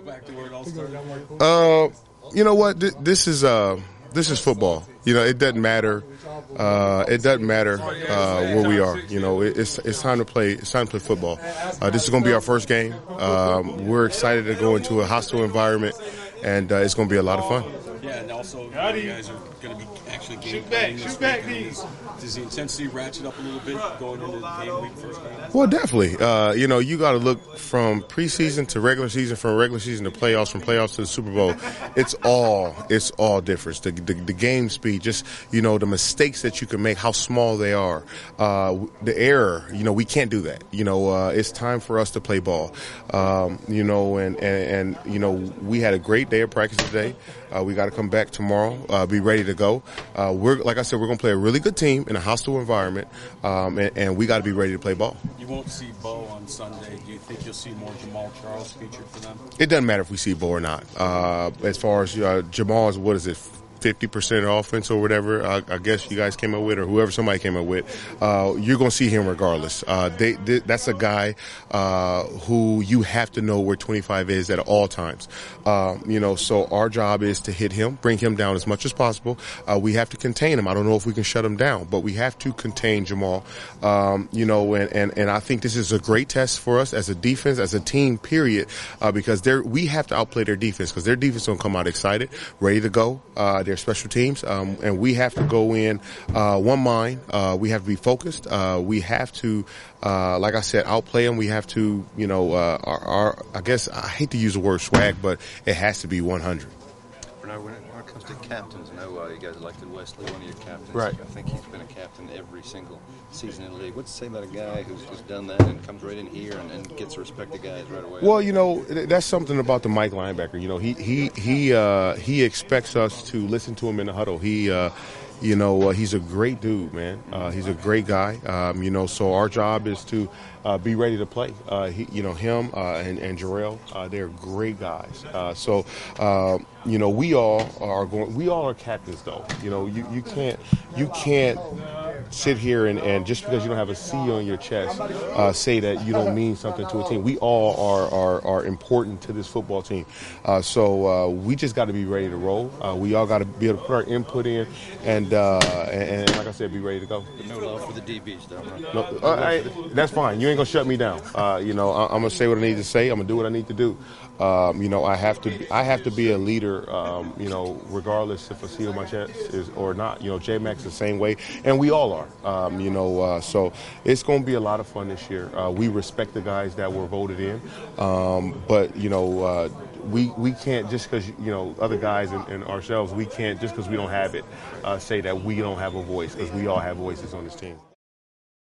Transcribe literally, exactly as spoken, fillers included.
back to where it all started? Uh, you know what? This is uh, this is football. You know, it doesn't matter. Uh, it doesn't matter uh, where we are. You know, it's it's time to play. It's time to play football. Uh, this is going to be our first game. Um, we're excited to go into a hostile environment, and uh, it's going to be a lot of fun. Yeah, and also you guys are going to be actually game playing this weekend. Does, does the intensity ratchet up a little bit going into the game week first game? Well, definitely. Uh, you know, you got to look from preseason to regular season, from regular season to playoffs, from playoffs to the Super Bowl. It's all it's all different. The, the, the game speed, just you know, the mistakes that you can make, how small they are, uh, the error. You know, we can't do that. You know, uh, it's time for us to play ball. Um, you know, and, and and you know, we had a great day of practice today. Uh, we got to come back tomorrow, uh, be ready to go. Uh, we're like I said, we're going to play a really good team in a hostile environment, um, and, and we got to be ready to play ball. You won't see Bo on Sunday. Do you think you'll see more Jamaal Charles featured for them? It doesn't matter if we see Bo or not. Uh, as far as uh, Jamal's, what is it? fifty percent offense or whatever, I, I guess you guys came up with, or whoever somebody came up with, uh, you're going to see him regardless. Uh, they, they, that's a guy uh, who you have to know where twenty-five is at all times. Uh, you know, so our job is to hit him, bring him down as much as possible. Uh, we have to contain him. I don't know if we can shut him down, but we have to contain Jamaal. Um, you know, and, and, and I think this is a great test for us as a defense, as a team, period, uh, because they're, we have to outplay their defense, because their defense going to come out excited, ready to go. Uh, their special teams, um, and we have to go in uh, one mind. Uh, we have to be focused. Uh, we have to, uh, like I said, outplay them. We have to, you know, uh, our, our, I guess I hate to use the word swag, but it has to be one hundred. Bernard, when it, when it comes to captains, I know uh, you guys elected Wesley, one of your captains. Right. I think he's been a captain every single season in the league. What's to say about a guy who's just done that and comes right in here and, and gets to respect the guys right away? Well, you know, that's something about the Mike linebacker. You know, he he he uh, he expects us to listen to him in the huddle. He. Uh, You know, uh, he's a great dude, man. Uh, he's a great guy. Um, you know, so our job is to uh, be ready to play. Uh, he, you know, him uh, and, and Jarrell, uh, they're great guys. Uh, so, uh, you know, we all are going. We all are captains, though. You know, you, you can't you can't sit here and, and just because you don't have a C on your chest, uh, say that you don't mean something to a team. We all are are, are important to this football team. Uh, so uh, we just got to be ready to roll. Uh, we all got to be able to put our input in and. Uh, and, and like I said, be ready to go. No love for the D Bs, though. Right? No, uh, I, that's fine. You ain't gonna shut me down. Uh, you know, I, I'm gonna say what I need to say. I'm gonna do what I need to do. Um, you know, I have to. I have to be a leader. Um, you know, regardless if a C on my chest is or not. You know, J Max the same way, and we all are. Um, you know, uh, so it's gonna be a lot of fun this year. Uh, we respect the guys that were voted in, um, but you know. Uh, We we can't just because you know other guys and, and ourselves we can't just because we don't have it uh, say that we don't have a voice, because we all have voices on this team.